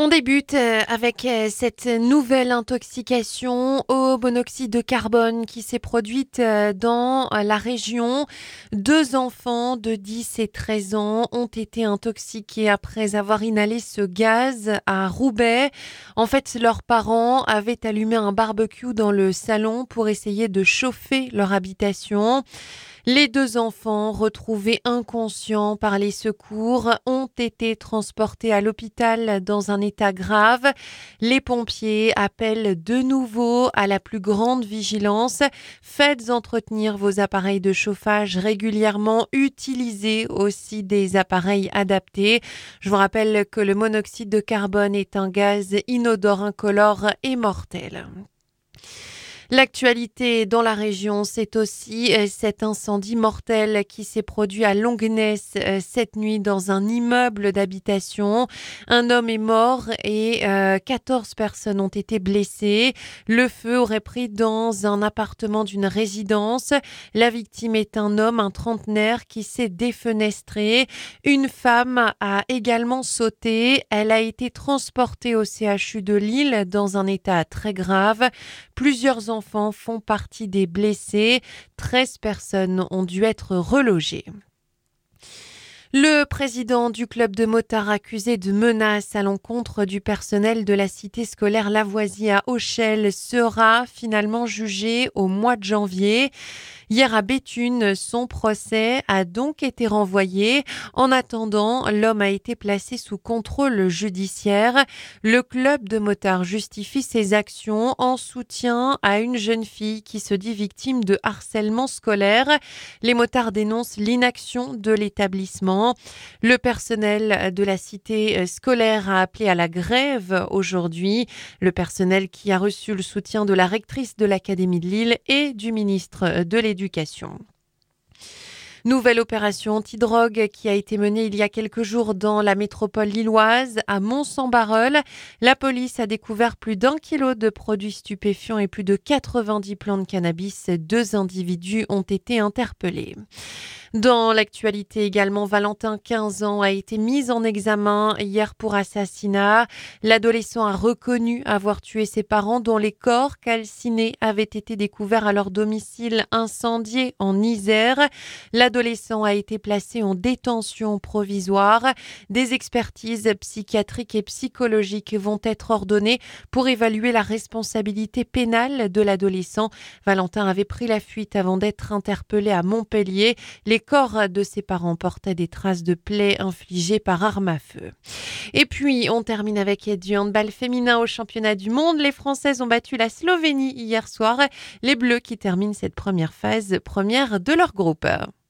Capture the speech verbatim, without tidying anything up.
On débute euh, avec euh, cette nouvelle intoxication au monoxyde de carbone qui s'est produite euh, dans euh, la région. Deux enfants de dix et treize ans ont été intoxiqués après avoir inhalé ce gaz à Roubaix. En fait, leurs parents avaient allumé un barbecue dans le salon pour essayer de chauffer leur habitation. Les deux enfants, retrouvés inconscients par les secours, ont été transportés à l'hôpital dans un état grave. Les pompiers appellent de nouveau à la plus grande vigilance. Faites entretenir vos appareils de chauffage régulièrement. Utilisez aussi des appareils adaptés. Je vous rappelle que le monoxyde de carbone est un gaz inodore, incolore et mortel. L'actualité dans la région, c'est aussi cet incendie mortel qui s'est produit à Longnes cette nuit dans un immeuble d'habitation. Un homme est mort et euh, quatorze personnes ont été blessées. Le feu aurait pris dans un appartement d'une résidence. La victime est un homme, un trentenaire, qui s'est défenestré. Une femme a également sauté. Elle a été transportée au C H U de Lille dans un état très grave. Plusieurs enfants enfants font partie des blessés. treize personnes ont dû être relogées. Le président du club de motards accusé de menaces à l'encontre du personnel de la cité scolaire Lavoisier à Auchel sera finalement jugé au mois de janvier. Hier à Béthune, son procès a donc été renvoyé. En attendant, l'homme a été placé sous contrôle judiciaire. Le club de motards justifie ses actions en soutien à une jeune fille qui se dit victime de harcèlement scolaire. Les motards dénoncent l'inaction de l'établissement. Le personnel de la cité scolaire a appelé à la grève aujourd'hui. Le personnel qui a reçu le soutien de la rectrice de l'Académie de Lille et du ministre de l'Éducation. Nouvelle opération anti-drogue qui a été menée il y a quelques jours dans la métropole lilloise, à Mons-en-Barœul. La police a découvert plus d'un kilo de produits stupéfiants et plus de quatre-vingt-dix plants de cannabis. Deux individus ont été interpellés. Dans l'actualité également, Valentin, quinze ans, a été mis en examen hier pour assassinat. L'adolescent a reconnu avoir tué ses parents dont les corps calcinés avaient été découverts à leur domicile incendié en Isère. L'adolescent a été placé en détention provisoire. Des expertises psychiatriques et psychologiques vont être ordonnées pour évaluer la responsabilité pénale de l'adolescent. Valentin avait pris la fuite avant d'être interpellé à Montpellier. Les corps de ses parents portaient des traces de plaies infligées par arme à feu. Et puis, on termine avec du handball féminin au championnat du monde. Les Françaises ont battu la Slovénie hier soir. Les Bleus qui terminent cette première phase, première de leur groupe.